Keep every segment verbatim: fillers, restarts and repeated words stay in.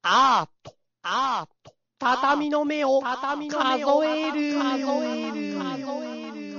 アート、アート、畳の目を畳の目を数える、数える、数える。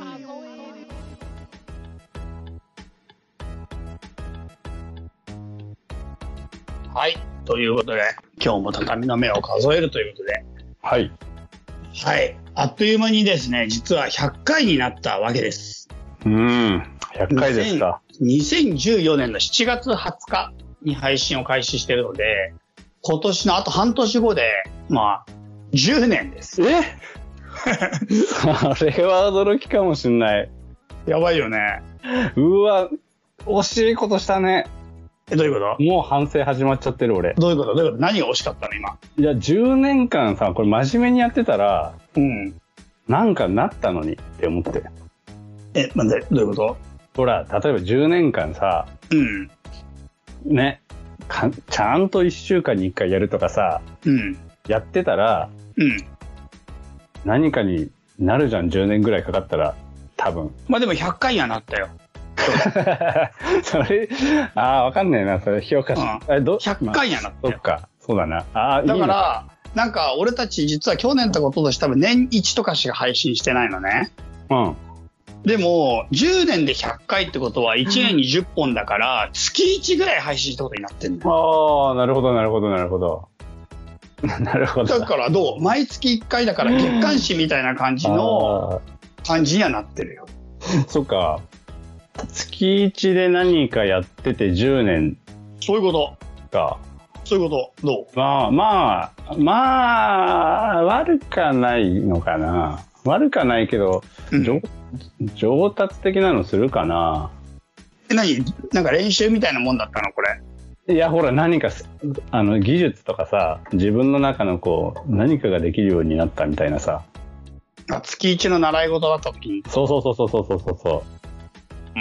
はい、ということで今日も畳の目を数えるということで、 はいはい、あっという間にですね、実はひゃっかいになったわけです。 うーん、ひゃっかいですか。 にせんじゅうよねんのしちがつはつかに配信を開始しているので、今年のあと半年後でまあじゅうねんです。 えそれは驚きかもしんない。 やばいよね。 うわ、惜しいことしたね。 え、どういうこと？ もう反省始まっちゃってる俺。 どういうこと？どういうこと？何が惜しかったの今？ いや、じゅうねんかんさ、これ真面目にやってたら、 うん。 なんかなったのにって思って。 え、なんで？どういうこと？ ほら、例えばじゅうねんかんさ、 うん。 ね、かちゃんといっしゅうかんにいっかいやるとかさ、 うん。 やってたら、 うん。 何かになるじゃん、じゅうねんぐらいかかったら、多分。 まあでもひゃっかいにはなったよ。 それ、ああ、わかんないな、それ評価し、 うん、 えどひゃっかいにはなったよ。 そっか、そうだな。あだから、いいなんか俺たち実は去年とか一昨年多分年いちとかしか配信してないのね。 うん。 でも、じゅうねんでひゃっかいってことはいちねんにじゅっぽんだから、月いちぐらい配信したことになってんの。 ああ、なるほど、なるほど、なるほど。なるほど。 だからどう？毎月いっかいだから月刊誌みたいな感じの感じにはなってるよ。 そっか。月いちで何かやっててじゅうねんそういうことか。 そういうこと。どう？ まあまあ、まあ、悪かないのかな。悪かないけど、 うん、 上, 上達的なのするかな。 え、何？なんか練習みたいなもんだったのこれ？ いや、ほら、何か、あの、技術とかさ、自分の中のこう、何かができるようになったみたいなさ。 あ、月いちの習い事だった時に。 そうそうそうそうそうそうそう。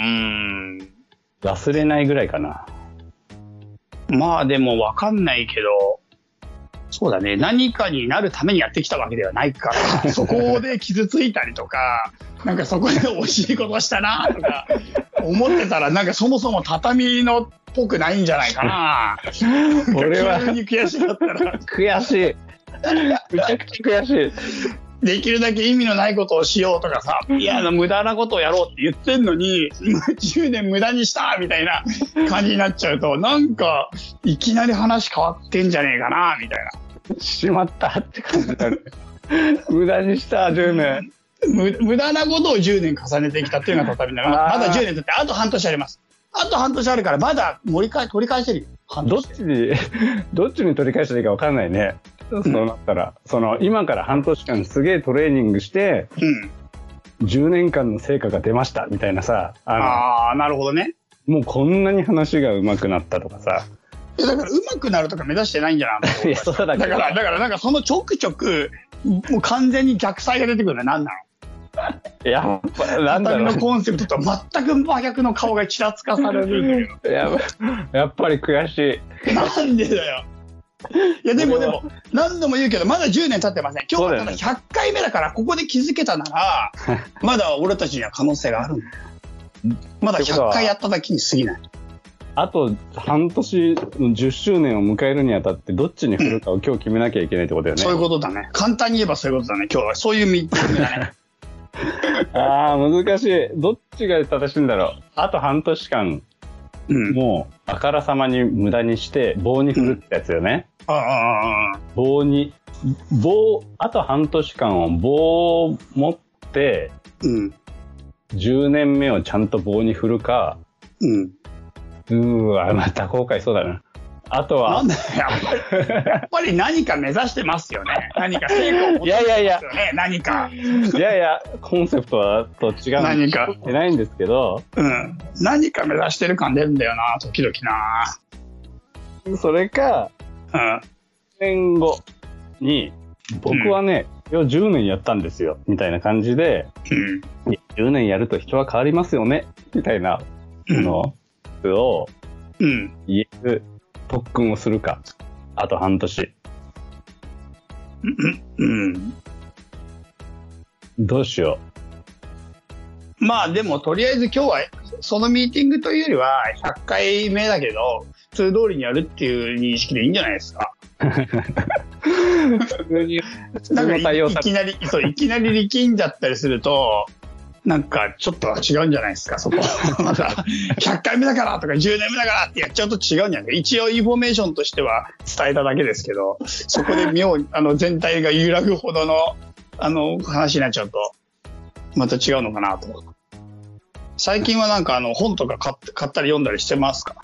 うーん。 忘れないぐらいかな。 まあでも分かんないけど、そうだね、何かになるためにやってきたわけではないからそこで傷ついたりとか、なんかそこで惜しいことしたなとか思ってたら、なんかそもそも畳のっぽくないんじゃないかな。俺は急に悔しいだったら悔しい、めちゃくちゃ悔しい。 できるだけ意味のないことをしようとかさ、いや無駄なことをやろうって言ってんのにじゅうねん無駄にしたみたいな感じになっちゃうと、なんかいきなり話変わってんじゃねえかなみたいな。 しまったって感じだね。無駄にしたじゅうねん。 無駄なことをじゅうねん重ねてきたっていうのが畳だから、まだじゅうねん経ってあと半年あります。あと半年あるからまだ盛り返取り返せるよ。 どっちにどっちに取り返したらいいか分かんないね。そうなったら、うん、その今から半年間すげえトレーニングして、うん、じゅうねんかんの成果が出ましたみたいなさ、 ああ、なるほどね。 もうこんなに話が上手くなったとかさ。 だから上手くなるとか目指してないんじゃないの？いや、そうだけど。だからだからなんかそのちょくちょくもう完全に逆サイが出てくるのは何なの？ やっぱなんだろう、 畳のコンセプトと全く真逆の顔がちらつかされるんだけど。 や, やっぱり悔しい。 なんでだよ。いやでもでも何度も言うけどまだじゅうねん経ってません。今日はただひゃっかいめだからここで気づけたならまだ俺たちには可能性があるんだ。まだひゃっかいやっただけに過ぎない。 あと半年のじゅっしゅうねんを迎えるにあたってどっちに振るかを今日決めなきゃいけないってことだよね、 うん、そういうことだね。簡単に言えばそういうことだね。今日はそういうミーティングだね。 あー難しい。どっちが正しいんだろう。あと半年間、うん、もうあからさまに無駄にして棒に振るってやつよね、 うん、ああ棒に棒あと半年間を棒を持って、うん、じゅうねんめをちゃんと棒に振るか、うん、うーわまた後悔そうだな。あとはなんだやっぱりやっぱり何か目指してますよね。何か成果を持ってますよね。 いやいやいや何かいやいやコンセプトはと違う何かってないんですけど、 うん、何か目指してる感出るんだよな時々な。 それか、うん、年後に僕はね、うん、いやじゅうねんやったんですよみたいな感じで、うん、じゅうねんやると人は変わりますよねみたいなのを言える特訓をするか。あと半年。うん。どうしよう。まあでもとりあえず今日はそのミーティングというよりはひゃっかいめだけど普通通りにやるっていう認識でいいんじゃないですか。 普通に、普通なんかの対応いされいきなり、そう、いきなり力んじゃったりすると、なんかちょっと違うんじゃないですか、そこ。まだひゃっかいめだからとかじゅうねんめだからってやっちゃうと違うんじゃないですか。一応インフォメーションとしては伝えただけですけど、そこで妙にあの全体が揺らぐほどのあの話になっちゃうと、また違うのかなと。最近はなんかあの本とか買って買ったり読んだりしてますか？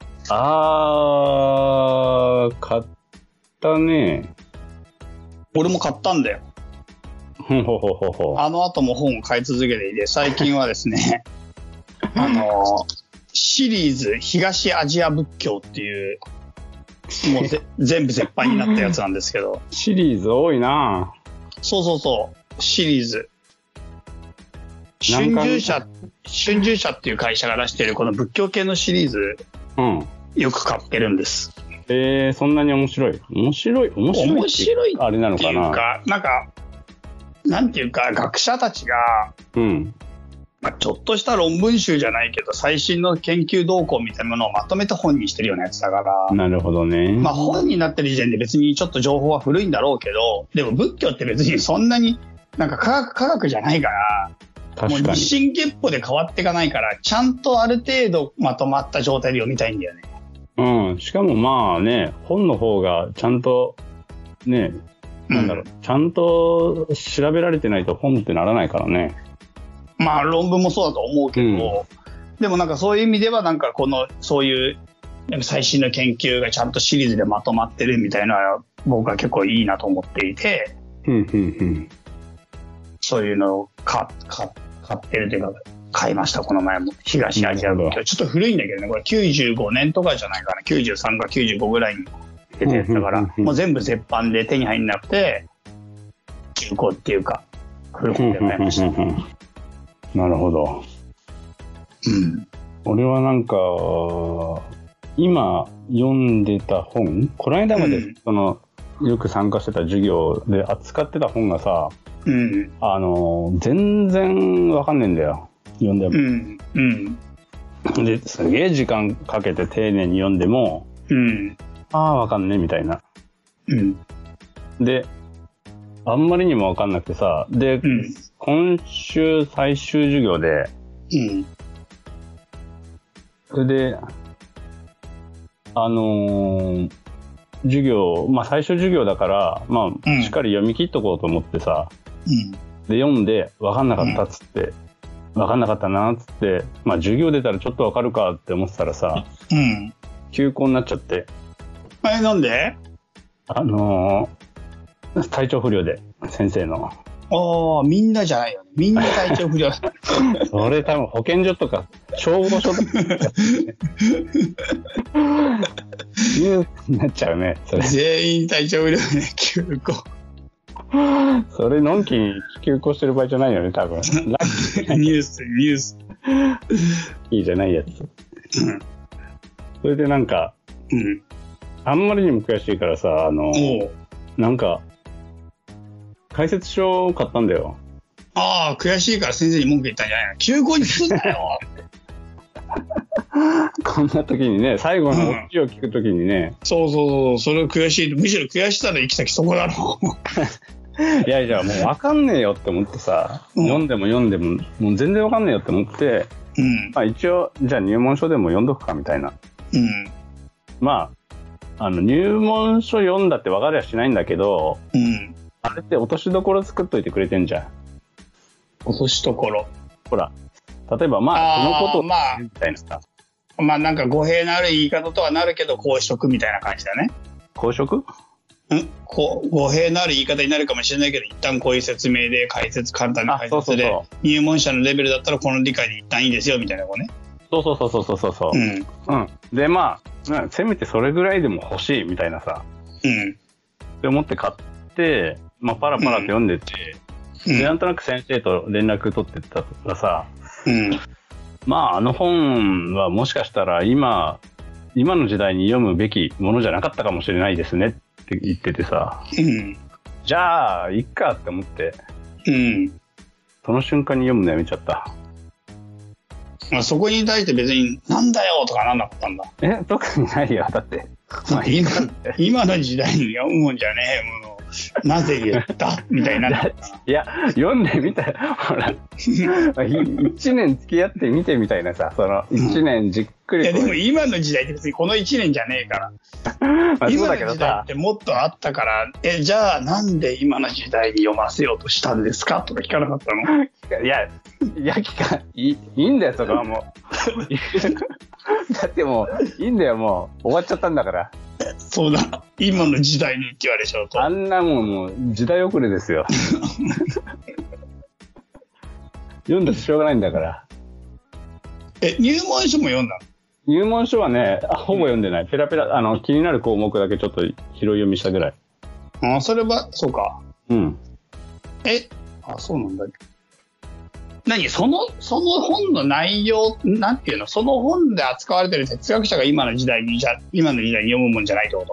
あー、買ったね。 俺も買ったんだよ。 ほほほほほ。 あの後も本を買い続けていて、最近はですね、あの、シリーズ東アジア仏教っていう、もうぜ全部絶版になったやつなんですけど、 シリーズ多いな。 そうそうそう、シリーズ。 何巻春秋社、春秋社っていう会社が出しているこの仏教系のシリーズ、 うん。 よく買ってるんです。 えー、そんなに面白い。面白い面白いって。 面白いあれなのってかな。 いうか、なんか、なんていうか、学者たちが、 うん。 まあ、ちょっとした論文集じゃないけど、最新の研究動向みたいなものをまとめて本にしてるようなやつだから、 なるほどね。 まあ本になってる時点で別にちょっと情報は古いんだろうけど、でも仏教って別にそんなになんか科学、科学じゃないから、もう確かに。 日進月歩で変わっていかないから、ちゃんとある程度まとまった状態で読みたいんだよね。 うん。しかもまあね、本の方がちゃんと、ね、なんだろう、 うんちゃんと調べられてないと本ってならないからね。 まあ論文もそうだと思うけど、 うんでもなんかそういう意味ではなんかこの、そういう最新の研究がちゃんとシリーズでまとまってるみたいなのは僕は結構いいなと思っていて、 うん、うん、うん。 そういうのを買買買ってるというか、買いました、この前も。東アジア仏教。ちょっと古いんだけどね、これきゅうじゅうごねんとかじゃないかな。きゅうじゅうさんかきゅうじゅうごぐらいに出たやつだから、 うんうんうんうんもう全部絶版で手に入んなくて、中古っていうか、古本で買いました。 うんうんうんうんなるほど。 うん。 俺はなんか、今読んでた本、この間までうんその、よく参加してた授業で扱ってた本がさ、 うん。 あの、全然わかんねえんだよ。読んでも。 うん。うん。 で、すげえ時間かけて丁寧に読んでも、 うん。 ああ、わかんねえみたいな。 うん。 で、あんまりにもわかんなくてさ、で、 うん。 今週最終授業で、 うん。 それで、あのー授業、まあ最初授業だから、まあ、 うんしっかり読み切っとこうと思ってさ、 うん。 で、読んで、わかんなかったっつって、わかんなかったなっつって、まあ授業出たらちょっとわかるかって思ってたらさ、 うん。 休校になっちゃって、 え、なんで？ あのー体調不良で、先生の。 ああ、みんなじゃないよね。みんな体調不良。 それ多分保健所とか、消防署とか、ニュースになっちゃうね、それ。 全員体調不良ね、休校。 それ、のんきに休校してる場合じゃないよね、多分。ラッキニュース、ニュース。 ーじゃないやつ。 うん。 それでなんか、 うん。 あんまりにも悔しいからさ、あの、 おう。 なんか、解説書を買ったんだよ。 ああ、悔しいから先生に文句言ったんじゃないの？休校にすんなよ。 こんな時にね、最後のオチを聞く時にね、 そうそうそう、それを悔しい。むしろ悔しさの行き先そこだろいやいや、もうわかんねえよって思ってさ、 うん読んでも読んでも、もう全然わかんねえよって思って、 う。うん。 まあ一応、じゃあ入門書でも読んどくかみたいな。 うん。 まあ、あの、入門書読んだってわかりゃしないんだけど、 うん。 あれって落としどころ作っといてくれてんじゃん。 落としどころ。 ほら、例えばまあ、 あーそのことまあみたいなさ、 まあなんか語弊のある言い方とはなるけど、こうしとくみたいな感じだね。 公職んこう語弊のある言い方になるかもしれないけど、一旦こういう説明で解説、簡単な解あそうそう説でそ、 入門者のレベルだったらこの理解で一旦いいですよみたいな子ね。 そうそうそうそうそうそう。 うん。 うん。で、まあ、なせめてそれぐらいでも欲しいみたいなさ、 うん。 って思って買って、まあ、パラパラと読んでて、 うんで、なんとなく先生と連絡取ってたらさ、 うん。 まあ、あの本はもしかしたら今、今の時代に読むべきものじゃなかったかもしれないですねって言っててさ、 うん。 じゃあ、いっかって思って、 うん。 その瞬間に読むのやめちゃった。 まあ、そこに対して別になんだよとかなんなかったんだ。 え、特にないよ。だって。 まあ、今、今の時代に読むもんじゃねえもの。なぜ言ったみたいになった。 いや、読んでみたら、ほら、一年付き合ってみてみたいなさ、その、一年じっくり、 うん。いや、でも今の時代って別にこの一年じゃねえから。まあ、今の時代ってもっとあったから、え、じゃあなんで今の時代に読ませようとしたんですかとか聞かなかったの？ いや、いや、聞かいい、いいんだよ、そこはもう。だってもう、いいんだよ、もう。終わっちゃったんだから。 そうだ、今の時代にって言われちゃうと。 あんなもんもう時代遅れですよ。読んだってしょうがないんだから。 え、入門書も読んだの？ 入門書はね、あ、ほぼ読んでない。ペラペラ、あの、気になる項目だけちょっと拾い読みしたぐらい。 あ、それは、そうか。 うん。 え、あ、そうなんだ。何その、その本の内容、なんていうの、その本で扱われてる哲学者が今の時代に、じゃ、今の時代に読むもんじゃないってこと？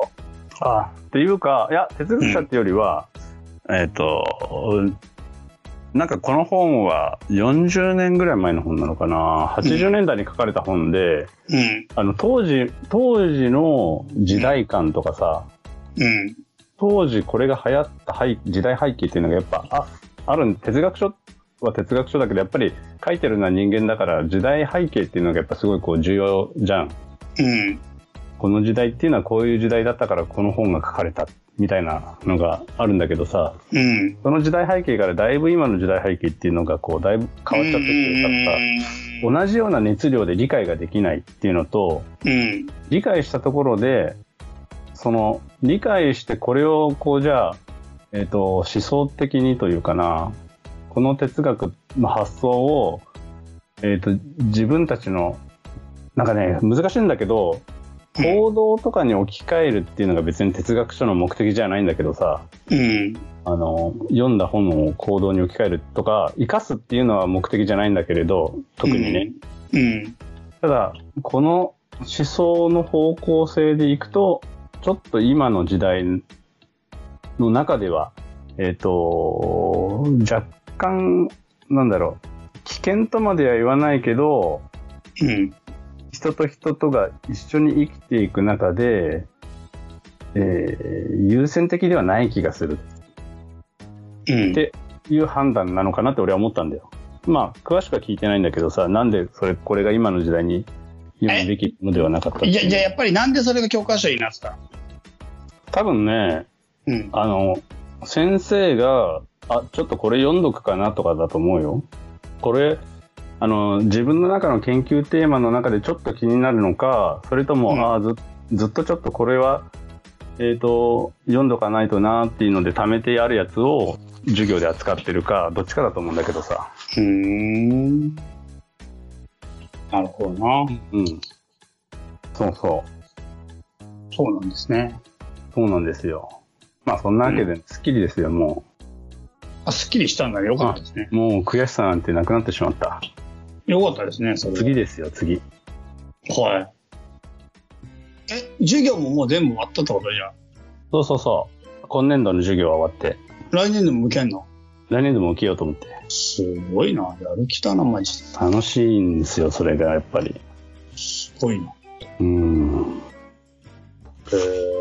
ああ、っていうか、いや、哲学者ってよりは、うん、えっと、なんかこの本はよんじゅうねんぐらい前の本なのかな、はちじゅうねんだいに書かれた本で、うん、あの当時、当時の時代感とかさ、うん、当時これが流行った時代背景っていうのがやっぱあ、あるん、哲学書は哲学書だけど、やっぱり書いてるのは人間だから時代背景っていうのがやっぱすごいこう重要じゃん。うん、この時代っていうのはこういう時代だったからこの本が書かれたみたいなのがあるんだけどさ、うん、その時代背景からだいぶ今の時代背景っていうのがこうだいぶ変わっちゃってて、うん、同じような熱量で理解ができないっていうのと、うん、理解したところでその理解してこれをこうじゃあ、えーと、思想的にというかな、この哲学の発想を、えーと、自分たちのなんかね難しいんだけど行動とかに置き換えるっていうのが別に哲学書の目的じゃないんだけどさ、うん、あの読んだ本を行動に置き換えるとか生かすっていうのは目的じゃないんだけれど、特にね、うんうん、ただこの思想の方向性でいくとちょっと今の時代の中ではえっと若干なんだろう危険とまでは言わないけど、うん、人と人とが一緒に生きていく中で、えー、優先的ではない気がする、うん、っていう判断なのかなって俺は思ったんだよ。まあ詳しくは聞いてないんだけどさ、なんでそれこれが今の時代に読むべきのではなかったっていう。いやじゃあやっぱりなんでそれが教科書になってた？ 多分ね、うん、あの先生があちょっとこれ読んどくかなとかだと思うよ。これあの自分の中の研究テーマの中でちょっと気になるのか、それとも、うん、あ ず, ずっとちょっとこれは、えーと、読んどかないとなっていうので貯めてあるやつを授業で扱ってるかどっちかだと思うんだけどさ。 うーん、なるほどな。 うん、そうそうそうなんですね。 そうなんですよ。まあそんなわけで、うん、すっきりですよ。もうあ、すっきりしたんだね。よかったですね。 もう悔しさなんてなくなってしまった。 よかったですね、それ。 次ですよ、次。 はい。え、授業ももう全部終わったってことじゃん。 そうそうそう。今年度の授業は終わって。 来年度も受けんの？ 来年度も受けようと思って。 すごいな。やる気だな、マジで。 楽しいんですよ、それがやっぱり。 すごいな。 うーん。 へ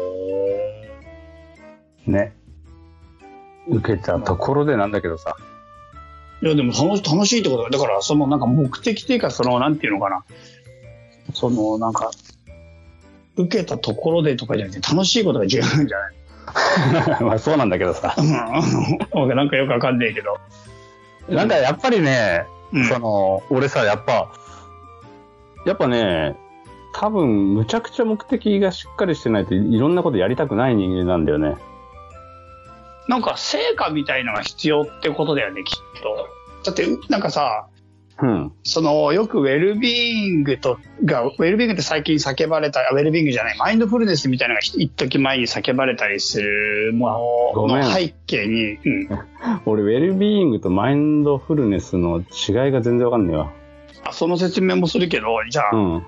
ー。ね。受けたところでなんだけどさ。 いやでも楽し、楽しいってことだ。だからそのなんか目的っていうかそのなんていうのかな。そのなんか受けたところでとかじゃなくて楽しいことが重要なんじゃない？ まあそうなんだけどさ。 なんかよくわかんないけど。 なんかやっぱりね、うん、その俺さやっぱやっぱね多分むちゃくちゃ目的がしっかりしてないといろんなことやりたくない人間なんだよね。 なんか成果みたいのが必要ってことだよね、きっと。だってなんかさ、うん、そのよくウェルビーイングとがウェルビーイングって最近叫ばれた、ウェルビーイングじゃないマインドフルネスみたいなのが一時前に叫ばれたりするものの背景に、うん、 俺ウェルビーイングとマインドフルネスの違いが全然わかんないわ。 あ、その説明もするけど、じゃあ、うん、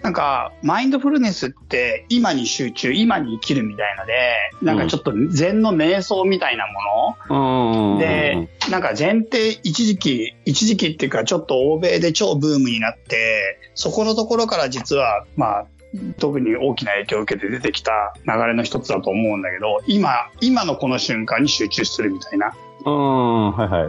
なんか、マインドフルネスって今に集中、今に生きるみたいので、なんかちょっと禅の瞑想みたいなもの、うん、で、なんか禅って一時期、一時期っていうかちょっと欧米で超ブームになって、そこのところから実は、まあ、特に大きな影響を受けて出てきた流れの一つだと思うんだけど、今、今のこの瞬間に集中するみたいな。 うん、はいはい。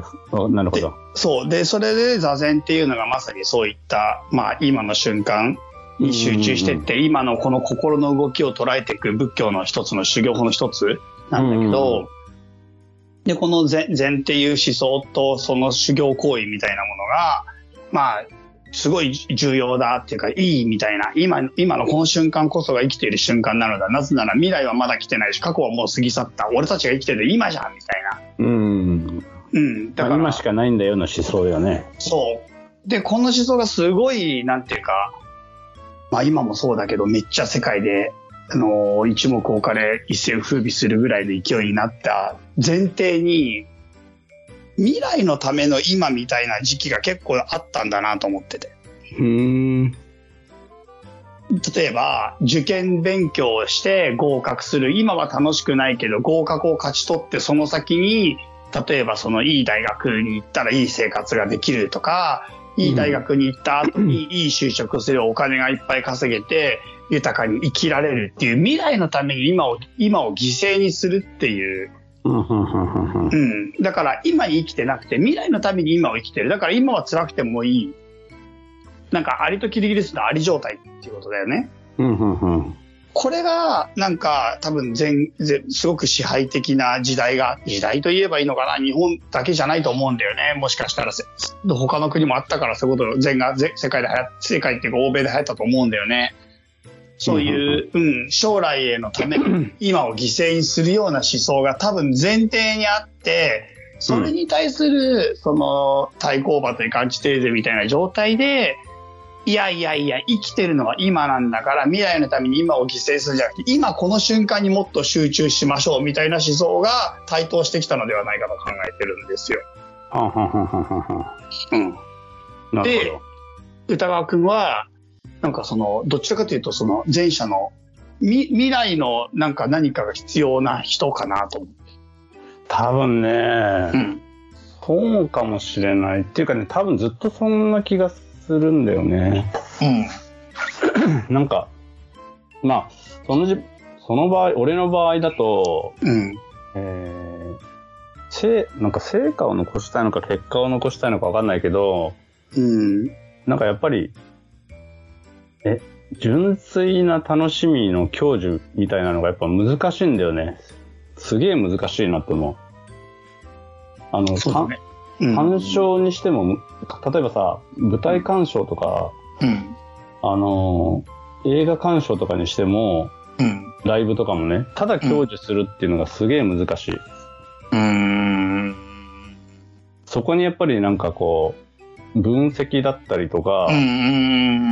なるほど。 そう。で、それで座禅っていうのがまさにそういった、まあ今の瞬間に集中してって、今のこの心の動きを捉えていく仏教の一つの修行法の一つなんだけど、で、この禅、禅っていう思想とその修行行為みたいなものが、まあ、すごい重要だっていうか、いいみたいな、今、今のこの瞬間こそが生きている瞬間なのだ。なぜなら未来はまだ来てないし、過去はもう過ぎ去った。俺たちが生きてる今じゃんみたいな。 うん。 うん。だから、 まあ、今しかないんだよの思想よね。 そう。で、この思想がすごい、なんていうか、まあ今もそうだけど、めっちゃ世界で、あのー、一目置かれ、一世を風靡するぐらいの勢いになった前提に、未来のための今みたいな時期が結構あったんだなと思ってて。 うーん。 例えば、受験勉強をして合格する。今は楽しくないけど、合格を勝ち取ってその先に、例えばそのいい大学に行ったらいい生活ができるとか、いい大学に行った後にいい就職する、お金がいっぱい稼げて豊かに生きられるっていう未来のために今を、今を犠牲にするっていう。うん。だから今に生きてなくて未来のために今を生きてる。だから今は辛くてもいい。なんかアリとキリギリスのアリ状態っていうことだよね。これがなんか多分全すごく支配的な時代が、時代と言えばいいのかな、日本だけじゃないと思うんだよね。もしかしたら他の国もあったからそういうこと禅が世界で流行っ世界っていうか欧米で流行ったと思うんだよね。そういう、うん、将来へのために今を犠牲にするような思想が多分前提にあって、それに対するその対抗馬というかアンチテーゼみたいな状態で、いやいやいや、生きてるのは今なんだから、未来のために今を犠牲するんじゃなくて、今この瞬間にもっと集中しましょうみたいな思想が台頭してきたのではないかと考えてるんですよ。 はんはんはんはんはん。うん。なるほど。 で、歌川くんは、なんかその、どちらかというとその前者の、み、未来のなんか何かが必要な人かなと思って。 多分ね、 うん。 そうかもしれない。っていうかね、多分ずっとそんな気がする。するんだよね。うん。なんか、まあ、そのじ、その場合、俺の場合だと、 うん。 えー、せ、なんか成果を残したいのか結果を残したいのかわかんないけど、 うん。 なんかやっぱり、え、純粋な楽しみの享受みたいなのがやっぱ難しいんだよね。すげえ難しいなって思う。あの、 そうだね。 鑑賞にしても、うん、例えばさ、舞台鑑賞とか、 うん、 あのー、映画鑑賞とかにしても、 うん、 ライブとかもね、ただ享受するっていうのがすげえ難しい。 うーん。 そこにやっぱりなんかこう、分析だったりとか、 うん、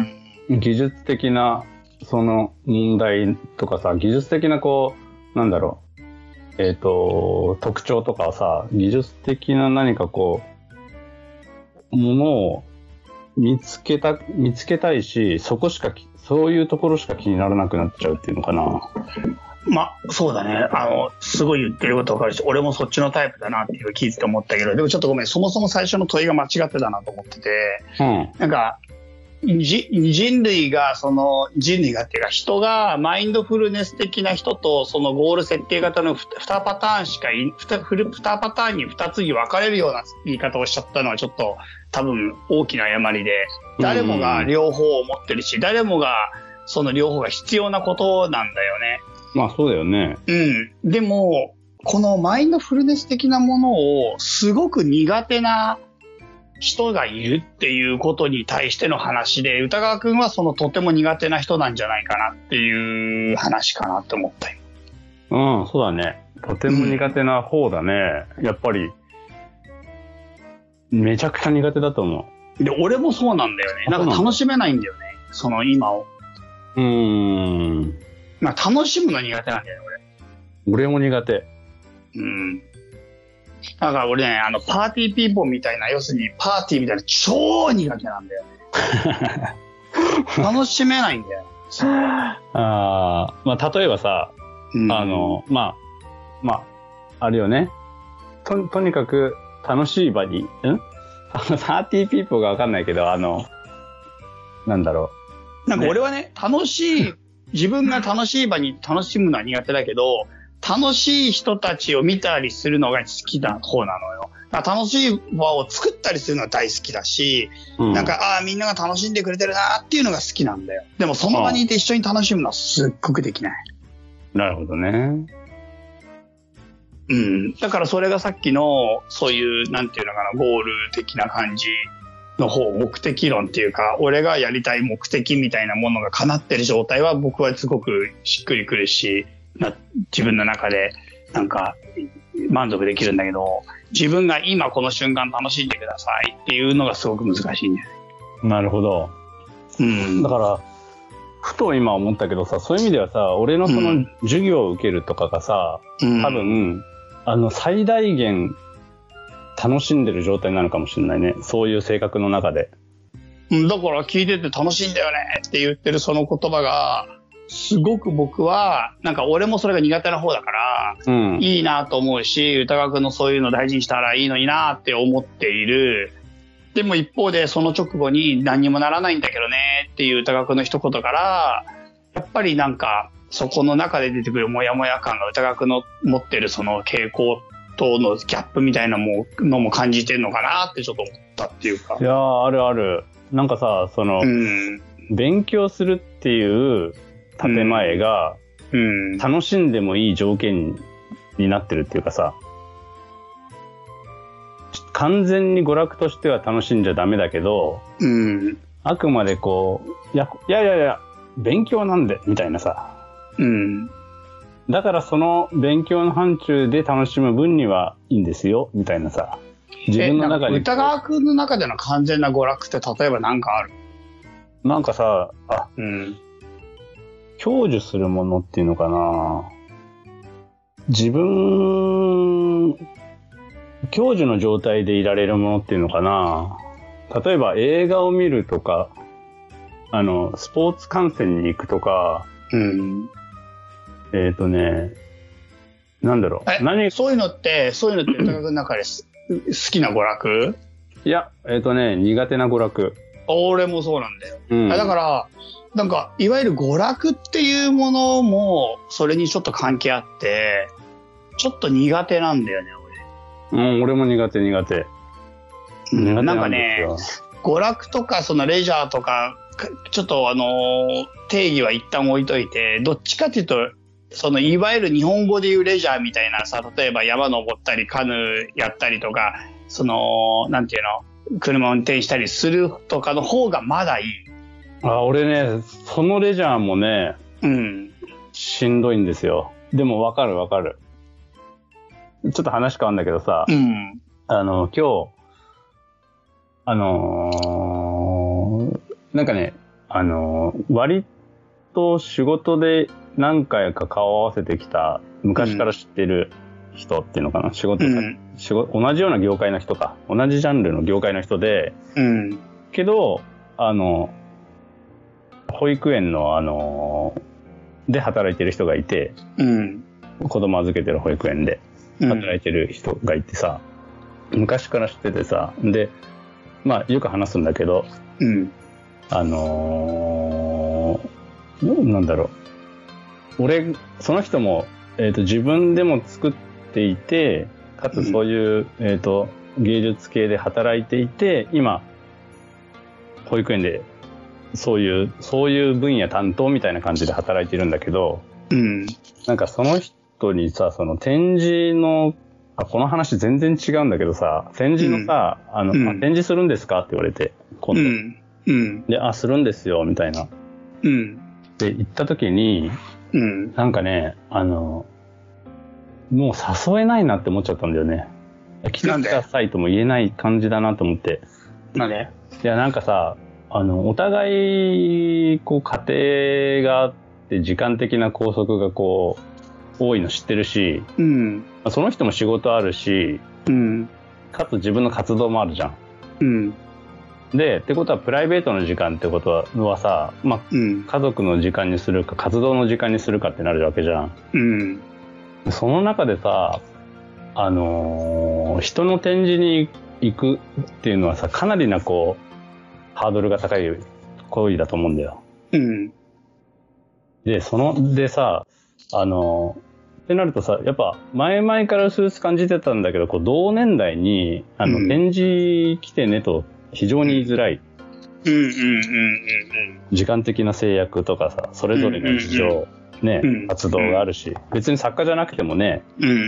技術的なその問題とかさ、技術的なこう、なんだろう、えっと、特徴とかさ、技術的な何かこう、ものを見つけた、見つけたいし、そこしか、そういうところしか気にならなくなっちゃうっていうのかな。 まあ、そうだね。あの、すごい言ってることわかるし、俺もそっちのタイプだなっていう聞いてて思ったけど、でもちょっとごめん、そもそも最初の問いが間違ってたなと思ってて、 うん。 なんか、じ人類が、その、人類がっていうか、人がマインドフルネス的な人と、そのゴール設定型のにパターンしかい、にパターンにふたつに分かれるような言い方をしちゃったのはちょっと多分大きな誤りで、誰もが両方を持ってるし、誰もがその両方が必要なことなんだよね。 まあそうだよね。 うん。でも、このマインドフルネス的なものをすごく苦手な人がいるっていうことに対しての話で、歌川くんはそのとても苦手な人なんじゃないかなっていう話かなって思ったよ。 うん、そうだね。とても苦手な方だね。うん、やっぱり、めちゃくちゃ苦手だと思う。で、俺もそうなんだよね。なんか楽しめないんだよね。その今を。 うーん。 まあ楽しむの苦手なんだよね、 俺。俺も苦手。 うん。だから俺ね、あの、パーティーピーポーみたいな、要するにパーティーみたいな超苦手なんだよね。 楽しめないんだよ。 あまあ、例えばさ、 うん、 あの、まあ、まあ、あるよね。と、とにかく楽しい場に、んあの、サーティーピーポーがわかんないけど、あの、なんだろう。なんか俺はね、楽しい、自分が楽しい場に楽しむのは苦手だけど、楽しい人たちを見たりするのが好きな方なのよ。だから楽しい場を作ったりするのは大好きだし、うん、なんか、ああ、みんなが楽しんでくれてるなっていうのが好きなんだよ。でもその場にいて一緒に楽しむのはすっごくできない。 なるほどね。 うん。だからそれがさっきの、そういう、なんていうのかな、ゴール的な感じの方、目的論っていうか、俺がやりたい目的みたいなものが叶ってる状態は僕はすごくしっくりくるし、自分の中でなんか満足できるんだけど、自分が今この瞬間楽しんでくださいっていうのがすごく難しいんだよね。 なるほど。うん。だから、ふと今思ったけどさ、そういう意味ではさ、俺のその授業を受けるとかがさ、うん、多分、あの、最大限楽しんでる状態なのかもしれないね。そういう性格の中で。 だから聞いてて楽しいんだよねって言ってるその言葉が、すごく僕は、なんか俺もそれが苦手な方だから、うん、いいなと思うし、歌川くんのそういうの大事にしたらいいのになって思っている。でも一方でその直後に何にもならないんだけどねっていう歌川くんの一言から、やっぱりなんかそこの中で出てくるモヤモヤ感が歌川くんの持ってるその傾向とのギャップみたいなのも感じてるのかなってちょっと思ったっていうか。 いやー、あるある。なんかさ、その、うん、勉強するっていう建前が、うん、楽しんでもいい条件になってるっていうかさ、完全に娯楽としては楽しんじゃダメだけど、うん、あくまでこう、いや、いやいやいや、勉強なんで、みたいなさ。うん。だからその勉強の範疇で楽しむ分にはいいんですよ、みたいなさ。自分の中で。 歌川くんの中での完全な娯楽って例えば何かある？ なんかさ、あ、うん。享受するものっていうのかな。自分、享受の状態でいられるものっていうのかな。例えば映画を見るとか、あの、スポーツ観戦に行くとか、うん、えっとね、なんだろう。 何そういうのって、そういうのって、歌川くんの中で好きな娯楽？ いや、えっとね、苦手な娯楽。 俺もそうなんだよ。うん、だから、なんか、いわゆる娯楽っていうものも、それにちょっと関係あって、ちょっと苦手なんだよね、 俺。うん、俺も苦手苦手。 苦手なんなんかね、娯楽とか、そのレジャーとか、ちょっとあのー、定義は一旦置いといて、どっちかっていうと、そのいわゆる日本語で言うレジャーみたいなさ、例えば山登ったりカヌーやったりとか、その、なんていうの、車運転したりするとかの方がまだいい。 あ、俺ね、そのレジャーもね、うん、しんどいんですよ。でもわかるわかる。ちょっと話変わるんだけどさ、うん、あの、今日、あのー、なんかね、あのー、割と仕事で何回か顔を合わせてきた、昔から知ってる人っていうのかな、仕事、うん、仕事、同じような業界の人か、同じジャンルの業界の人で、うん、けど、あの、保育園のあの、で働いてる人がいて、うん、子供預けてる保育園で働いてる人がいてさ、うん、昔から知っててさ、で、まあよく話すんだけど、うん、あのー、なんだろう、俺、その人も、えっと、自分でも作っていて、かつそういう、うん、えっと、芸術系で働いていて、今、保育園で、そういう、そういう分野担当みたいな感じで働いてるんだけど、うん、なんかその人にさ、その展示の、あ、この話全然違うんだけどさ、展示のさ、うん、あの、うん、あ、展示するんですかって言われて、今度。うんうん、で、あ、するんですよ、みたいな。うん、で、行った時に、うん、なんかね、あの、もう誘えないなって思っちゃったんだよね。来てくださいとも言えない感じだなと思って。 なんで？ いや、なんかさ、あの、お互い、こう、家庭があって、時間的な拘束がこう、多いの知ってるし、うん、その人も仕事あるし、うん、かつ自分の活動もあるじゃん。うん、 で、ってことはプライベートの時間ってことはさ、まあ、うん、家族の時間にするか、活動の時間にするかってなるわけじゃん。うん。その中でさ、あのー、人の展示に行くっていうのはさ、かなりなこう、ハードルが高い行為だと思うんだよ。うん。で、その、でさ、あのー、ってなるとさ、やっぱ前々から薄々感じてたんだけど、こう同年代に、あの、うん、展示来てねと非常に言いづらい。うんうんうんうんうん。時間的な制約とかさ、それぞれの事情、うんうんうんね、うん、活動があるし、別に作家じゃなくてもね、うんうん、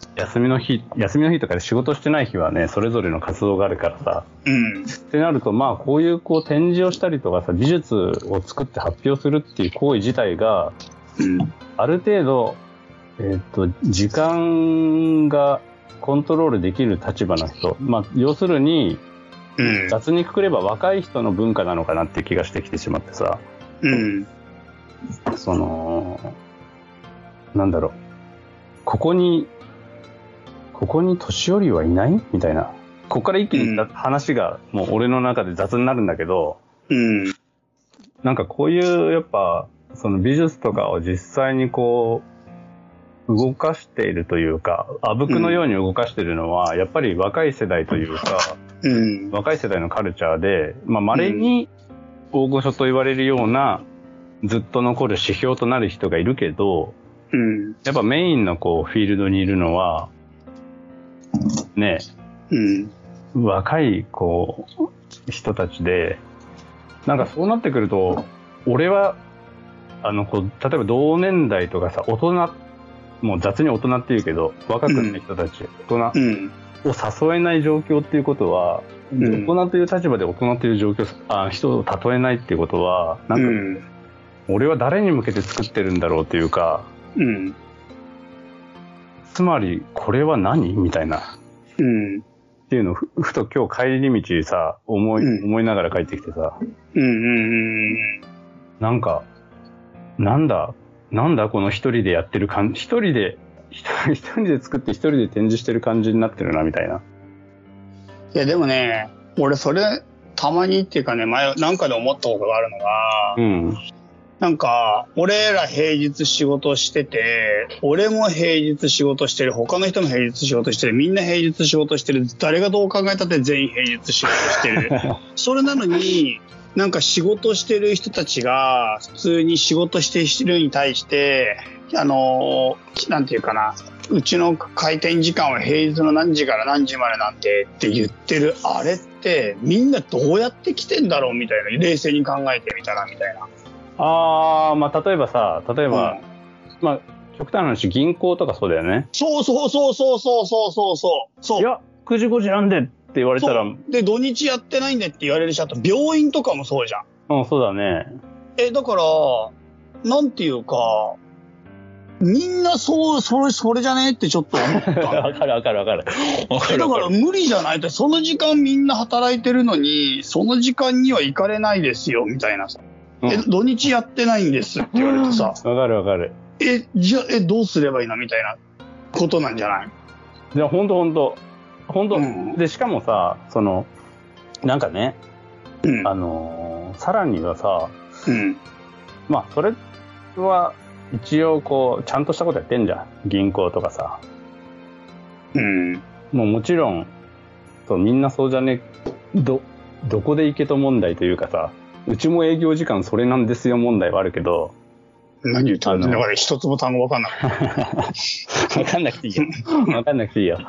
休みの日、休みの日とかで仕事してない日はね、それぞれの活動があるからさ、うん、ってなると、まあ、こういうこう展示をしたりとかさ、美術を作って発表するっていう行為自体が、うん、ある程度、えっと、時間がコントロールできる立場の人、まあ、要するに、うん、雑にくくれば若い人の文化なのかなって気がしてきてしまってさ、うんその、なんだろう。ここに、ここに年寄りはいないみたいな。ここから一気に話がもう俺の中で雑になるんだけど、うん、なんかこういうやっぱ、その美術とかを実際にこう、動かしているというか、あぶくのように動かしているのは、やっぱり若い世代というか、うん、若い世代のカルチャーで、まあ稀に大御所と言われるような、ずっと残る指標となる人がいるけど、うん、やっぱメインのこうフィールドにいるのはね、うん、若いこう人たちで、なんかそうなってくると、俺はあのこう例えば同年代とかさ、大人、もう雑に大人って言うけど若くない人たち、うん、大人を誘えない状況っていうことは、うん、大人という立場で大人という状況、あ人を例えないっていうことはなんか、うん俺は誰に向けて作ってるんだろうというか、うん、つまりこれは何みたいな、うん、っていうのを ふ, ふと今日帰り道さ思い、うん、思いながら帰ってきてさ、うんうんうん、なんかなんだなんだこの一人でやってる感じ、一人で一人で作って一人で展示してる感じになってるなみたいな。 いやでもね、俺それたまにっていうかね、前なんかで思ったことがあるのが、うんなんか、俺ら平日仕事してて、俺も平日仕事してる、他の人も平日仕事してる、みんな平日仕事してる、誰がどう考えたって全員平日仕事してる。それなのに、なんか仕事してる人たちが、普通に仕事してるに対して、あの、なんていうかな、うちの開店時間は平日の何時から何時までなんてって言ってる、あれってみんなどうやって来てんだろうみたいな、冷静に考えてみたらみたいな。 ああ、まあ、例えばさ、例えば、うん、まあ、極端な話、銀行とかそうだよね。 そうそうそうそうそうそうそうそう。 いや、くじごじなんでって言われたら。 で、土日やってないんでって言われるし、あと病院とかもそうじゃん。 うん、そうだね。 え、だから、なんていうか、みんなそう、それ、それじゃねってちょっと思った。 わかるわかるわかる。 だから無理じゃないと、その時間みんな働いてるのに、その時間には行かれないですよ、みたいなさ。え、土日やってないんですって言われてさ。わかるわかる。 え、じゃあ、え、どうすればいいのみたいなことなんじゃない？ いや、ほんとほんと。ほんと、うん。で、しかもさ、その、なんかね、うん、あのー、さらにはさ、うん、まあ、それは、一応こう、ちゃんとしたことやってんじゃん。銀行とかさ。うん。もうもちろん、そう、みんなそうじゃね、ど、どこで行けと問題というかさ、うちも営業時間それなんですよ問題はあるけど。 何言ってるの？だから一つも単語わかんない。 わかんなくていいよ。わかんなくていいよ。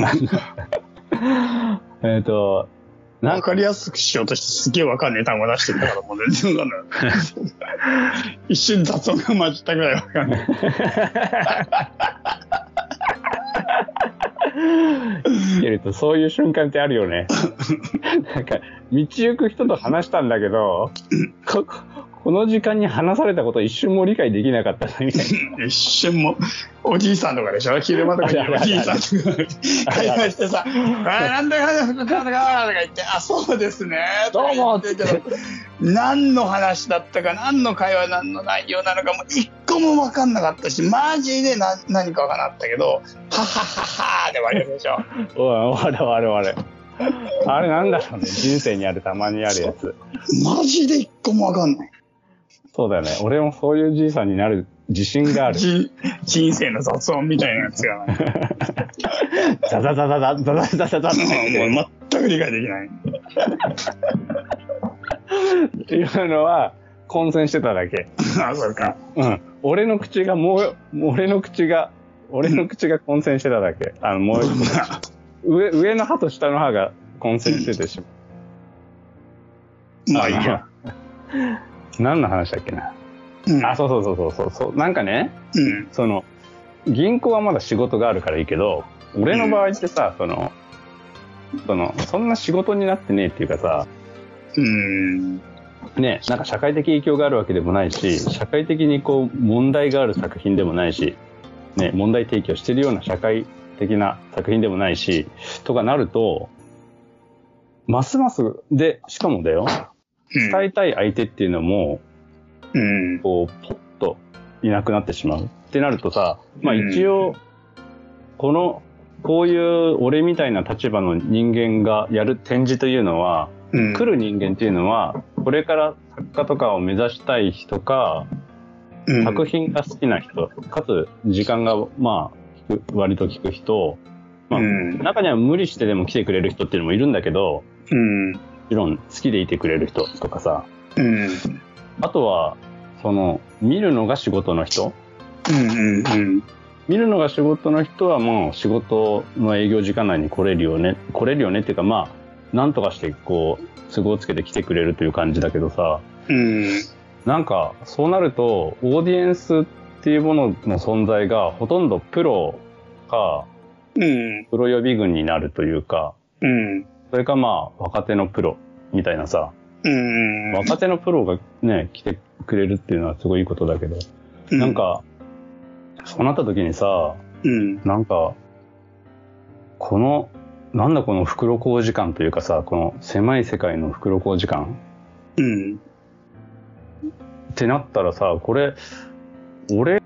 えっと、 わかりやすくしようとしてすげえわかんねえ単語出してるからもう全然わかんない。一瞬雑音が混じったぐらいわかんない。 聞けるとそういう瞬間ってあるよね。なんか道行く人と話したんだけど、こ, この時間に話されたこと一瞬も理解できなかったみたいな。 一瞬もおじいさんとかでしょ、昼間とかにおじいさんとか会話してさ、あなんだかなんだかなんだかとか言って、あそうですねどうもって言ってけど、何の話だったか何の会話何の内容なのかも一個も分かんなかったし、マジで何何か分かんなかったけど、ははははで終わりでしょ。 終わる終わる終わる。 あれなんだろうね、人生にあるたまにあるやつ。 マジで一個もわかんない。 そうだよね。俺もそういうじいさんになる自信がある。 じ人生の雑音みたいなやつが、ね、 ザザザザザザザザザザってもう全く理解できない。 っていうのは混戦してただけ。 あ、そうか。 うん。俺の口がもう、俺の口が、俺の口が混戦してただけ。あの、もう、上、上の歯と下の歯が混戦しててしまう。 まあいいや。 何の話だっけな。 うん、 あ、そうそうそうそうそう。なんかね、 うん、 その、銀行はまだ仕事があるからいいけど、俺の場合ってさ、その、その、そんな仕事になってねえっていうかさ、 うん、 ね、なんか社会的影響があるわけでもないし、社会的にこう問題がある作品でもないし、ね、問題提起をしてるような社会的な作品でもないし、とかなると、ますます、で、しかもだよ、伝えたい相手っていうのも、 うん、 こう、ポッといなくなってしまうってなるとさ、まあ一応、この、こういう俺みたいな立場の人間がやる展示というのは、うん、来る人間っていうのは、これから作家とかを目指したい人か、うん、作品が好きな人、かつ時間がまあ割と効く人、まあ、うん、中には無理してでも来てくれる人っていうのもいるんだけど、うん、もちろん好きでいてくれる人とかさ、うん、あとはその見るのが仕事の人、うんうんうん、見るのが仕事の人はもう仕事の営業時間内に来れるよね、来れるよねっていうか、まあなんとかしてこう都合をつけて来てくれるという感じだけどさ、うん、なんかそうなるとオーディエンスっていうものの存在がほとんどプロか、うん、プロ予備軍になるというか、うん、それかまあ若手のプロみたいなさ、うん、若手のプロがね来てくれるっていうのはすごいいいことだけど、うん、なんかそうなった時にさ、うん、なんかこのなんだこの袋小路感というかさ、この狭い世界の袋小路感、うん、ってなったらさ、これ俺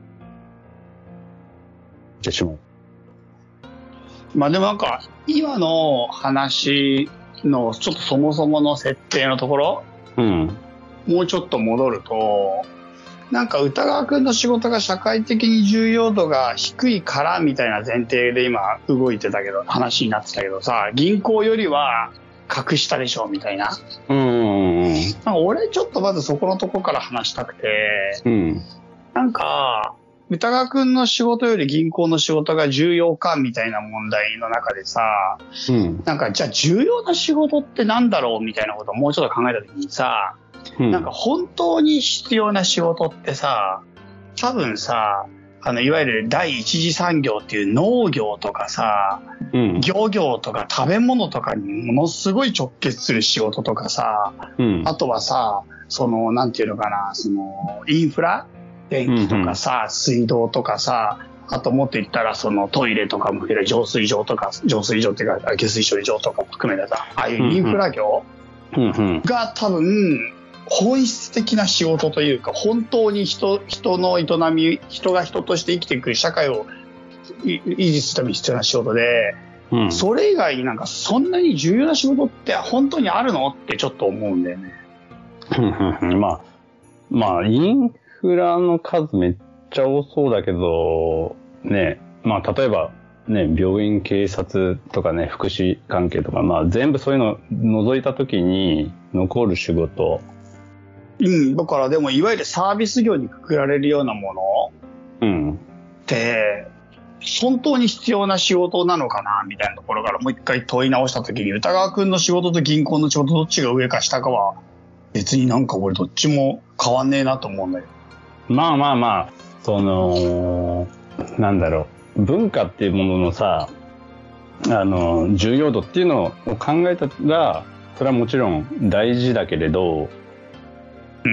ってしまう。 まあでもなんか今の話のちょっとそもそもの設定のところ、うん、もうちょっと戻ると、なんか歌川くんの仕事が社会的に重要度が低いからみたいな前提で今動いてたけど、話になってたけどさ、銀行よりは格下でしょみたいな。うんうんうん、なんか俺ちょっとまずそこのとこから話したくて、うん、なんか歌川くんの仕事より銀行の仕事が重要かみたいな問題の中でさ、うん、なんかじゃあ重要な仕事ってなんだろうみたいなことをもうちょっと考えたときにさ、うん、なんか本当に必要な仕事ってさ、多分さ、あのいわゆる第一次産業っていう農業とかさ、うん、漁業とか食べ物とかにものすごい直結する仕事とかさ、うん、あとはさ、そのなんていうのかな、そのインフラ、電気とかさ、うんうん、水道とかさ、あともっと言ったらそのトイレとかも含めて浄水場とか、浄水場っていうか下水処理場とかも含めてさ、ああいうインフラ業が多分本質的な仕事というか、本当に人、人の営み、人が人として生きていく社会を維持するために必要な仕事で、うん、それ以外になんかそんなに重要な仕事って本当にあるのってちょっと思うんだよね。 まあ、まあ、インフラの数めっちゃ多そうだけど、ね、まあ例えばね、病院、警察とかね、福祉関係とか、まあ全部そういうの除いたときに残る仕事、 うん、だからでもいわゆるサービス業にくくられるようなもの、うん、って本当に必要な仕事なのかなみたいなところからもう一回問い直したときに、歌川くんの仕事と銀行の仕事どっちが上か下かは別になんか俺どっちも変わんねえなと思うんだよ。 まあまあまあ、そのなんだろう、文化っていうもののさ、あの重要度っていうのを考えたらそれはもちろん大事だけれど、うん、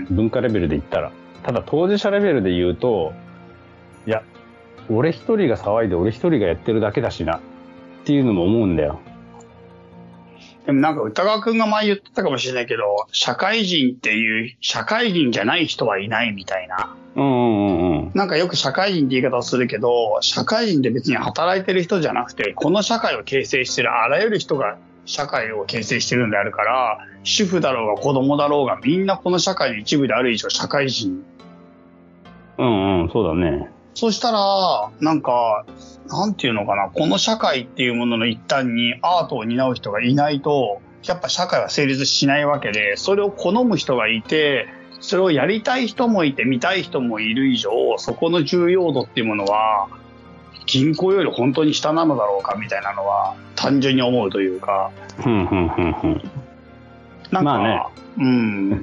文化レベルで言ったら、ただ当事者レベルで言うと、いや俺一人が騒いで俺一人がやってるだけだしなっていうのも思うんだよ。 でもなんか歌川くんが前言ってたかもしれないけど、社会人っていう、社会人じゃない人はいないみたいな。 うんうんうん。 なんかよく社会人って言い方をするけど、社会人って別に働いてる人じゃなくて、この社会を形成してるあらゆる人が社会を形成してるんであるから、主婦だろうが子供だろうがみんなこの社会の一部である以上社会人。 うんうん、そうだね。 そしたら、なんか、なんていうのかな、この社会っていうものの一端にアートを担う人がいないと、やっぱ社会は成立しないわけで、それを好む人がいて、それをやりたい人もいて、見たい人もいる以上、そこの重要度っていうものは、銀行より本当に下なのだろうかみたいなのは、単純に思うというか。 ふんふんふんふん。 なんか、 まあね、 うん。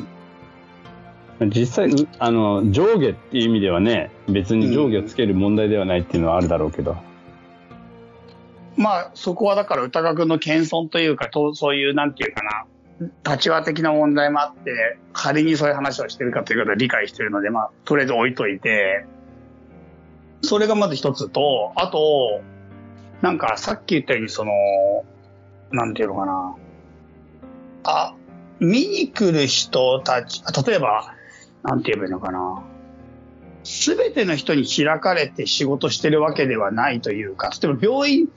実際、あの、上下っていう意味ではね、別に上下をつける問題ではないっていうのはあるだろうけど。 うん、まあ、そこはだから歌川君の謙遜というか、とそういう、なんていうかな、立場的な問題もあって、仮にそういう話をしてるかということは理解してるので、まあ、とりあえず置いといて、それがまず一つと、あと、なんかさっき言ったように、その、なんていうのかな、あ、見に来る人たち、例えば、なんて言えばいいのかな、すべての人に開かれて仕事してるわけではないというか、例えば病院って、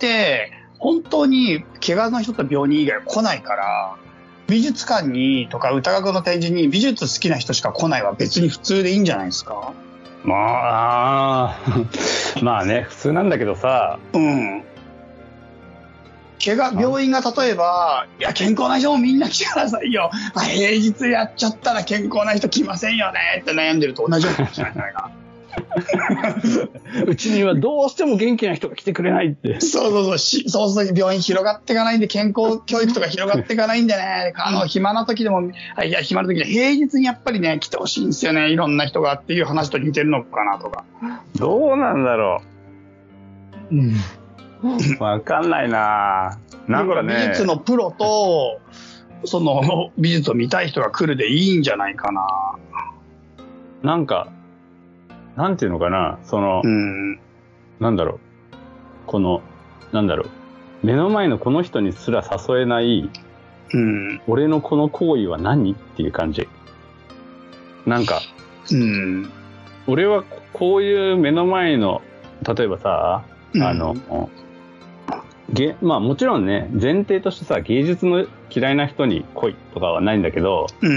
本当に怪我の人と病人以外は来ないから、美術館にとか歌楽の展示に美術好きな人しか来ないは別に普通でいいんじゃないですか。 まあ、まあね、普通なんだけどさ。 うん。怪我、病院が例えば、いや、健康な人もみんな来てくださいよ。あ、平日やっちゃったら健康な人来ませんよねって悩んでると同じようなかもしれないじゃないかな。 うちにはどうしても元気な人が来てくれないって。 そうそうそう。しそうそう、病院広がっていかないんで、健康教育とか広がっていかないんでね。あの、暇な時でも、いや、暇な時で平日にやっぱりね、来てほしいんですよね。いろんな人がっていう話と似てるのかなとか。 どうなんだろう。うん。わかんないなぁ。なんかね。 美術のプロと、その、美術を見たい人が来るでいいんじゃないかな。 なんか、なんていうのかな、その、うん、なんだろう、この、なんだろう、目の前のこの人にすら誘えない、うん、俺のこの行為は何っていう感じ。なんか、うん、俺はこういう目の前の、例えばさ、うん、あの、げまあもちろんね、前提としてさ、芸術の嫌いな人に来いとかはないんだけど、うん、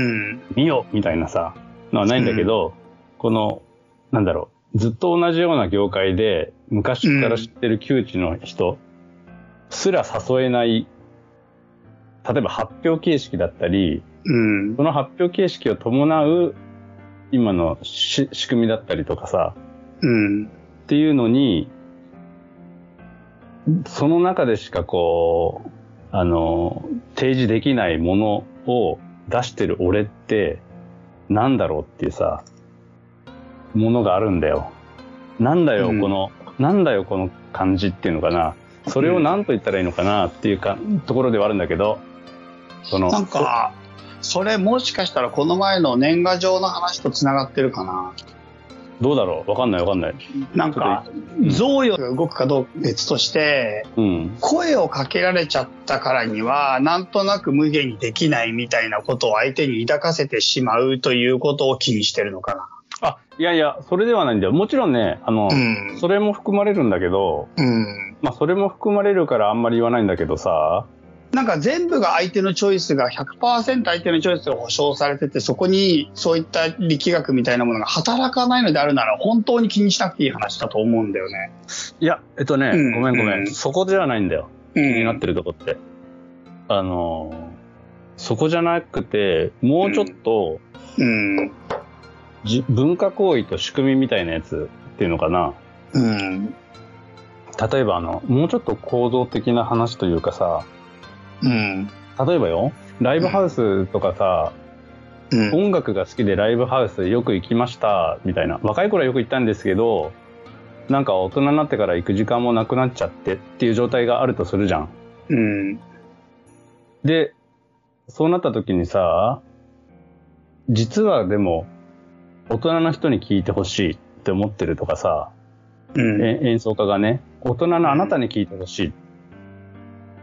見よみたいなさ、のはないんだけど、うん、この、なんだろう、ずっと同じような業界で昔から知ってる旧知の人すら誘えない、例えば発表形式だったり、うん、その発表形式を伴う今のし仕組みだったりとかさ、うん、っていうのに、その中でしかこう、あの、提示できないものを出してる俺ってなんだろうっていうさ、ものがあるんだよ。なんだよ、うん、この、なんだよ、この感じっていうのかな。それを何と言ったらいいのかなっていうか、うん、ところではあるんだけど、その。 なんか、それもしかしたらこの前の年賀状の話と繋がってるかな。 どうだろう、わかんないわかんない。 なんか、贈与が動くかどうか別として、うん、声をかけられちゃったからには、なんとなく無限にできないみたいなことを相手に抱かせてしまうということを気にしてるのかな。 あ、いやいや、それではないんだよ。もちろんね、あの、うん、それも含まれるんだけど、うん、まあ、それも含まれるからあんまり言わないんだけどさ、 なんか全部が相手のチョイスが ひゃくパーセント 相手のチョイスが保証されてて、そこにそういった力学みたいなものが働かないのであるなら、本当に気にしなくていい話だと思うんだよね。 いや、えっとね、うん、ごめんごめん、うん。そこではないんだよ。気になってるとこって。うん、あの、そこじゃなくて、もうちょっと、うんうんじ文化行為と仕組みみたいなやつっていうのかな。うん。例えばあの、もうちょっと構造的な話というかさ、うん。例えばよ、ライブハウスとかさ、うん、音楽が好きでライブハウスよく行きましたみたいな。若い頃はよく行ったんですけど、なんか大人になってから行く時間もなくなっちゃってっていう状態があるとするじゃん。うん。で、そうなった時にさ、実はでも、大人の人に聞いてほしいって思ってるとかさ、うん、演奏家がね、大人のあなたに聞いてほしいっ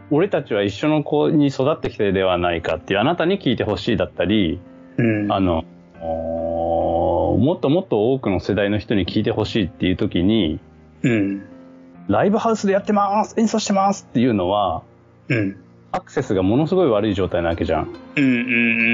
俺たちは一緒の子に育ってきてではないかっていう、あなたに聞いてほしいだったり、うん、あのもっともっと多くの世代の人に聞いてほしいっていう時に、うん、ライブハウスでやってます演奏してますっていうのは、うん、アクセスがものすごい悪い状態なわけじゃん。うんうんうん、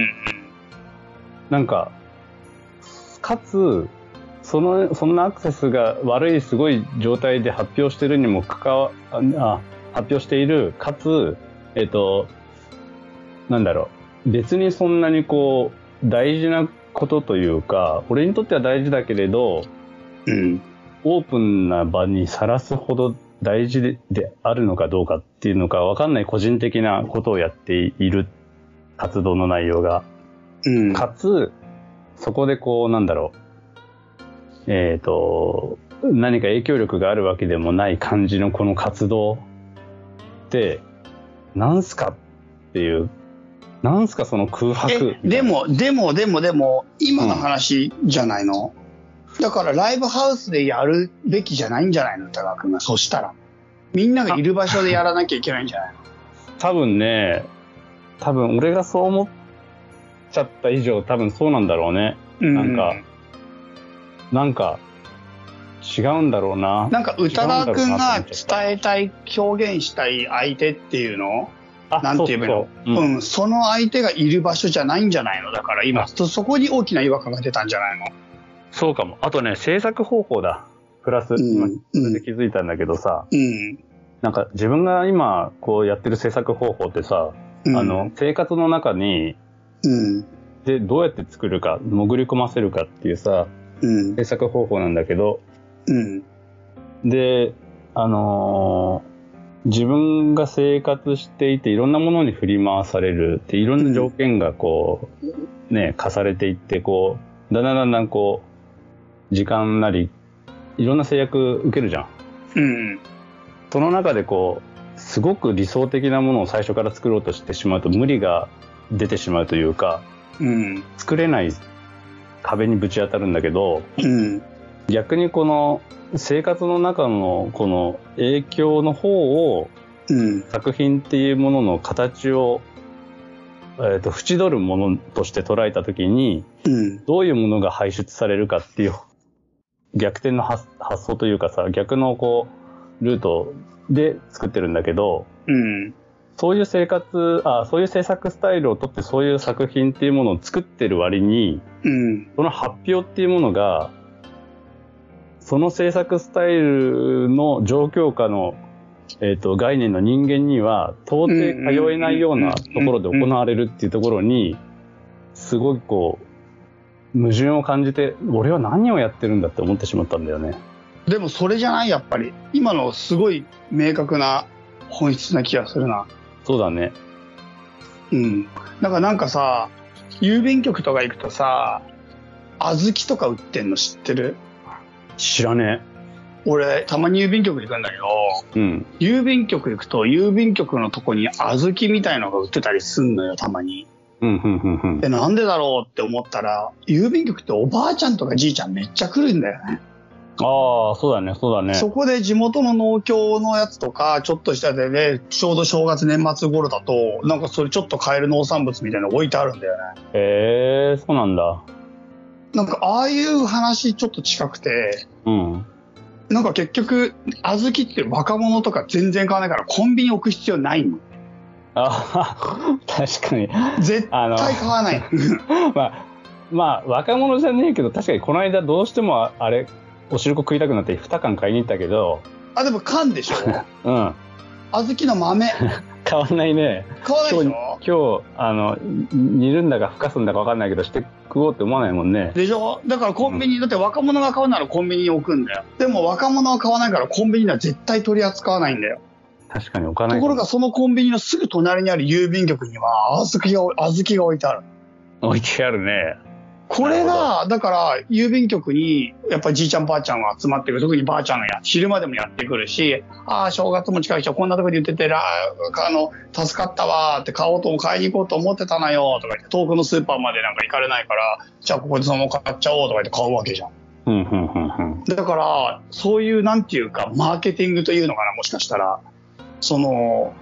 なんかかつそのそんなアクセスが悪いすごい状態で発表してるにもかかわあ発表しているかつえっとなんだろう別にそんなにこう大事なことというか俺にとっては大事だけれど、うん、オープンな場にさらすほど大事 で, であるのかどうかっていうのか分かんない個人的なことをやっている活動の内容が、うん、かつそこでこうなんだろうえっと何か影響力があるわけでもない感じのこの活動ってなんすかっていうなんすかその空白。 えでもでもでもでも今の話じゃないの、うん、だからライブハウスでやるべきじゃないんじゃないの田川君が。そしたらみんながいる場所でやらなきゃいけないんじゃないの。 多分ね多分俺がそう思っちゃった以上多分そうなんだろうね、うん、なんかなんか違うんだろうな。 なんか宇多田君が伝えたい表現したい相手っていうのなんて言えばいいの、うんうん、その相手がいる場所じゃないんじゃないの。だから今そこに大きな違和感が出たんじゃないの。 そうかも。あとね制作方法だプラス、うん、今で気づいたんだけどさ、うん、なんか自分が今こうやってる制作方法ってさ、うん、あの生活の中に、うん、でどうやって作るか潜り込ませるかっていうさ、うん、制作方法なんだけど、うん、であのー自分が生活していていろんなものに振り回されるっていろんな条件がこうね課されていってこうだんだんだんだんこう時間なりいろんな制約受けるじゃん、うん、その中でこうすごく理想的なものを最初から作ろうとしてしまうと無理が出てしまうというか、うん、作れない壁にぶち当たるんだけど、うん、逆にこの生活の中のこの影響の方を、うん、作品っていうものの形を、えーと、縁取るものとして捉えたときに、うん、どういうものが排出されるかっていう逆転の 発, 発想というかさ逆のこうルートで作ってるんだけど、うん、そういう生活あそういう制作スタイルをとってそういう作品っていうものを作ってる割に、うん、その発表っていうものがその制作スタイルの状況下の、えーと、概念の人間には到底通えないようなところで行われるっていうところにすごいこう矛盾を感じて俺は何をやってるんだって思ってしまったんだよね。 でもそれじゃないやっぱり今のすごい明確な本質な気がするな。 そうだね。 うん。だからなんかさ郵便局とか行くとさ小豆とか売ってんの知ってる？ 知らねえ。 俺たまに郵便局行くんだけど、うん、郵便局行くと郵便局のとこに小豆みたいのが売ってたりすんのよたまに、うんうんうんうん、でなんでだろうって思ったら郵便局っておばあちゃんとかじいちゃんめっちゃ来るんだよね。 ああそうだねそうだね。 そこで地元の農協のやつとかちょっとしたでねちょうど正月年末頃だとなんかそれちょっと買える農産物みたいなの置いてあるんだよね。 へえそうなんだ。 なんかああいう話ちょっと近くて、うん、なんか結局小豆って若者とか全然買わないからコンビニ置く必要ないの。 あ確かに絶対買わないまあまあ若者じゃねえけど確かにこの間どうしてもあれおしるこ食いたくなってに缶買いに行ったけどあでも缶でしょうん小豆の豆買わないね。 買わないでしょ。 今日あの煮るんだかふかすんだか分かんないけどして食おうって思わないもんね。 でしょ。だからコンビニ、うん、だって若者が買うならコンビニに置くんだよ。でも若者は買わないからコンビニには絶対取り扱わないんだよ。 確かに置かない。 ところがそのコンビニのすぐ隣にある郵便局には小豆が小豆が置いてある。 置いてあるね。 これがだから郵便局にやっぱりじいちゃんばあちゃんが集まってくる。特にばあちゃんがや昼間でもやってくるし、ああ正月も近いしこんなとこで言っててらあの助かったわって買おうとも買いに行こうと思ってたのよとか言って遠くのスーパーまでなんか行かれないからじゃあここでそのまま買っちゃおうとか言って買うわけじゃん。うんうんうんうん、だからそういうなんていうかマーケティングというのかなもしかしたらその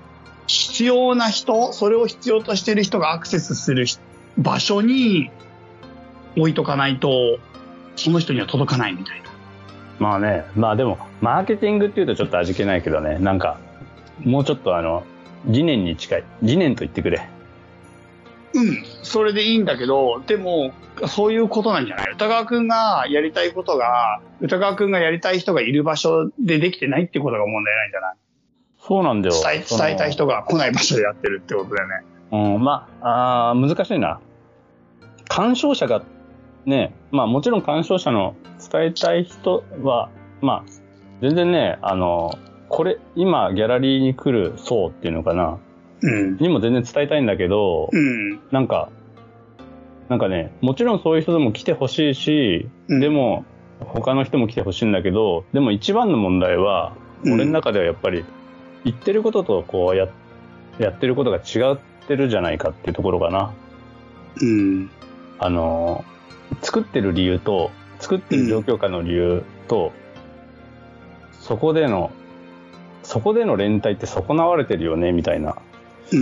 必要な人、それを必要としている人がアクセスする場所に置いとかないと、その人には届かないみたいな。 まあね、まあでも、マーケティングっていうとちょっと味気ないけどね、なんか、もうちょっとあの、理念に近い。理念と言ってくれ。 うん、それでいいんだけど、でも、そういうことなんじゃない？歌川くんがやりたいことが、歌川くんがやりたい人がいる場所でできてないってことが問題ないんじゃない？ そうなんだよ。 伝え、伝えたい人が来ない場所でやってるってことだよね。 うん、まあ、あ難しいな。鑑賞者が、ね、まあもちろん鑑賞者の伝えたい人は、まあ、全然ね、あの、これ、今ギャラリーに来る層っていうのかな。 うん。 にも全然伝えたいんだけど、 うん。 なんか、なんかね、もちろんそういう人でも来てほしいし、うん、でも、他の人も来てほしいんだけど、でも一番の問題は、うん、俺の中ではやっぱり、言ってることとこうや、やってることが違ってるじゃないかっていうところかな。 うん。 あの、作ってる理由と、作ってる状況下の理由と、うん、そこでの、そこでの連帯って損なわれてるよね、みたいな。 うん。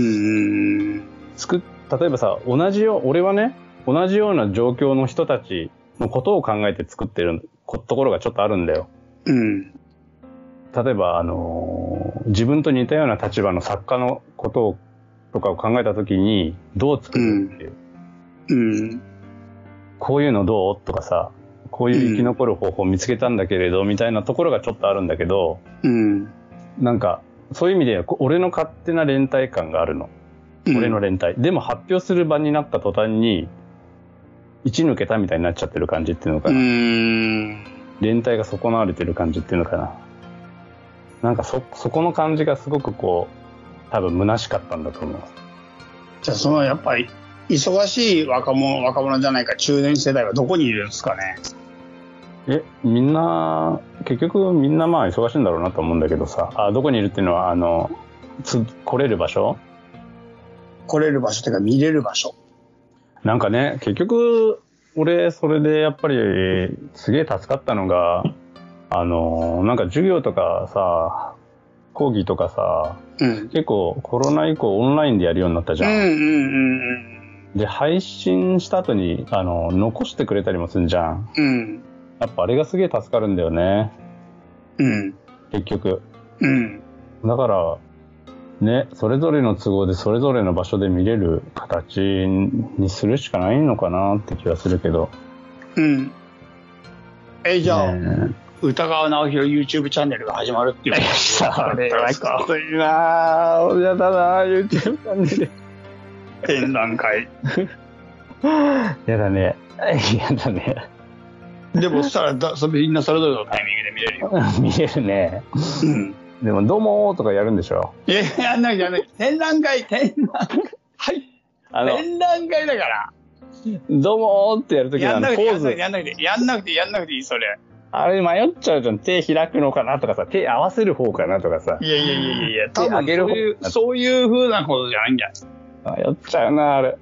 作っ、例えばさ、同じよ、俺はね、同じような状況の人たちのことを考えて作ってるところがちょっとあるんだよ。 うん。 例えば、あのー、自分と似たような立場の作家のことをとかを考えたときに、どう作るっていう、 うんうん。 こういうのどうとかさ、こういう生き残る方法を見つけたんだけれど、みたいなところがちょっとあるんだけど、 うん、 なんか、そういう意味で、俺の勝手な連帯感があるの。うん、俺の連帯。でも発表する場になった途端に、一抜けたみたいになっちゃってる感じっていうのかな。 うーん、 連帯が損なわれてる感じっていうのかな。なんかそ、そこの感じがすごくこう、多分虚しかったんだと思う。 じゃあそのやっぱり、忙しい若者、若者じゃないか中年世代はどこにいるんですかね？ え、みんな、結局みんなまあ忙しいんだろうなと思うんだけどさ、あ、どこにいるっていうのは、あの、つ、来れる場所？ 来れる場所っていうか見れる場所。 なんかね、結局、俺、それでやっぱり、すげえ助かったのが、あの、なんか授業とかさ、講義とかさ、うん、結構コロナ以降オンラインでやるようになったじゃん。 うんうんうんうん、 で、配信した後に、あの、残してくれたりもするじゃん。 うん。 やっぱあれがすげえ助かるんだよね。 うん。 結局。 うん。 だから、ね、それぞれの都合でそれぞれの場所で見れる形にするしかないのかなって気がするけど。 うん。え、じゃあ、 ね、 歌川直弘 YouTube チャンネルが始まるっていうことあれはきついなぁ。やだなぁ、YouTube チャンネル。 展覧会。 やだね。やだね。 でもそしたらだ、みんなそれぞれのタイミングで見れるよ。 見れるね。 うん。 でも、どうもーとかやるんでしょ？ いや、やんないやんない。展覧会、展覧会。はい。あの、展覧会だから。 どうもーってやるときのポーズ。 やんなくて、やんなくて、やんなくていい、それ。 あれ迷っちゃうじゃん。手開くのかなとかさ、手合わせる方かなとかさ。 いやいやいやいや、多分そういう、そういう風なことじゃないんじゃない？ 迷っちゃうな、あれ。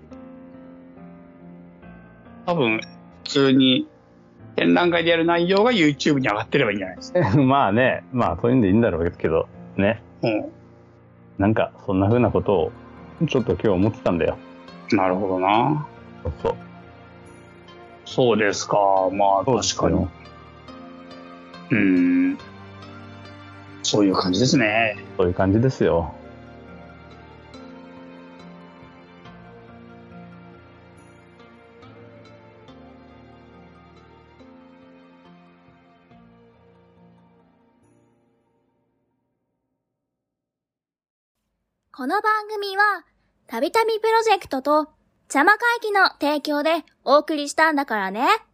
多分、普通に、展覧会でやる内容が YouTube に上がってればいいんじゃないですか。 まあね、まあそういうんでいいんだろうけど、ね。 うん。 なんか、そんな風なことを、ちょっと今日思ってたんだよ。 なるほどな。 そうそう。 そうですか。まあ、確かに。うーん。そういう感じですね。 そういう感じですよ。 この番組は、たびたびプロジェクトと、邪魔会議の提供でお送りしたんだからね。